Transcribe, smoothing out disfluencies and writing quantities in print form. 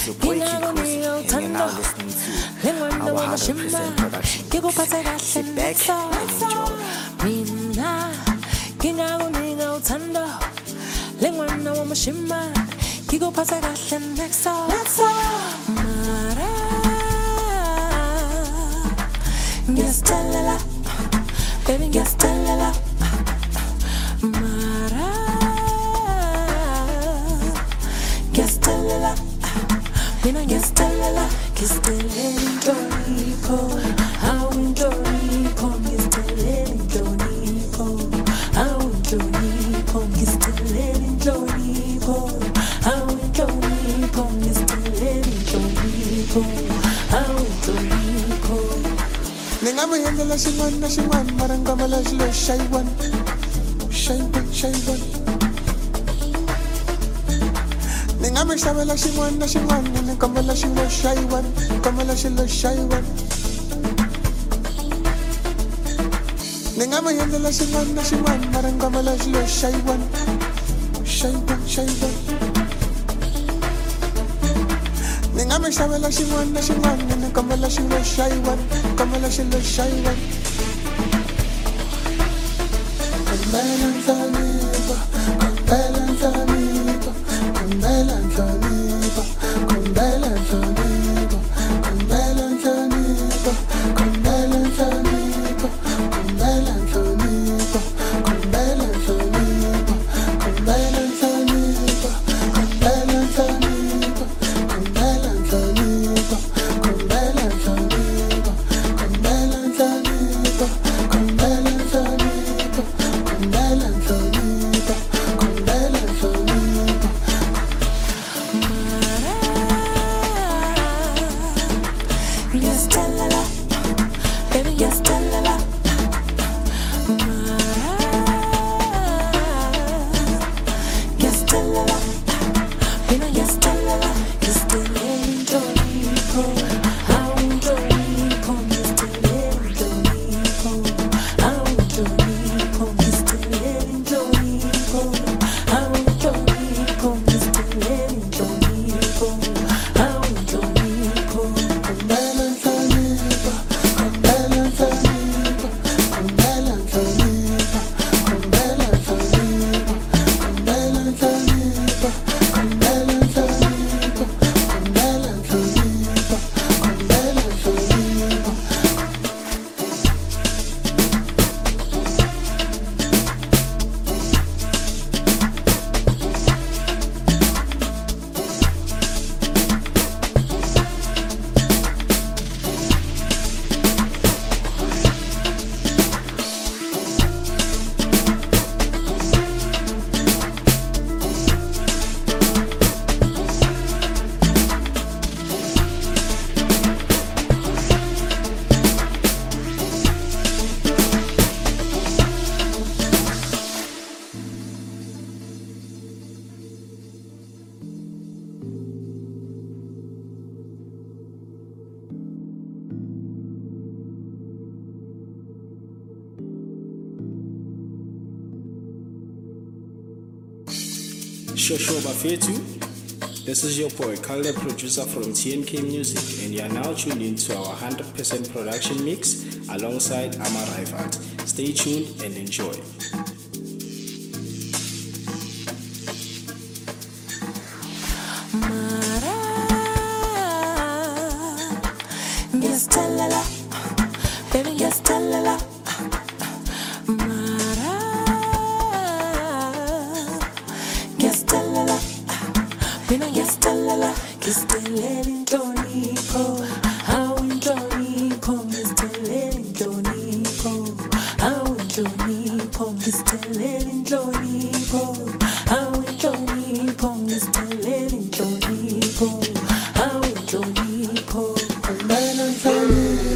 your boy Kid Kosi, and you're now listening to our 100% production mix. Sit back and enjoy. Mina ngingakunika uthando lengwana wamashima ngikuphatha kahle nexo mara ngiyasitelela baby ngiyasitelela mara ngiyasitelela mina ngiyasitelela ngiyasitelela inhlonipho hawu inhlonipho ngiyasitelela inhlonipho hawu inhlonipho ngiyasitelela inhlonipho hawu inhlonipho ngiyasitelela inhlonipho hawu inhlonipho Ningama yendela shimwan marangama la shlo shaywan Ningama shabela shimwan ningama la shlo shaywan kama la shlo shaywan Ningama yendela shimwan marangama la shlo shaywan Ningama shabela shimwan ningama la shlo shaywan kama la shlo shaywan Shosho Bafetu. This is your boy, Khaled, producer from TNK Music, and you are now tuned into our 100% production mix alongside Amar Raifat. Stay tuned and enjoy. ngiyasitelela baby ngiyasitelela mina ngiyasitelela ngiyasitelela inhlonipho hawu inhlonipho ngiyasitelela inhlonipho hawu inhlonipho ngiyasitelela inhlonipho hawu inhlonipho ngiyasitelela inhlonipho hawu inhlonipho Kumbela inhlonipho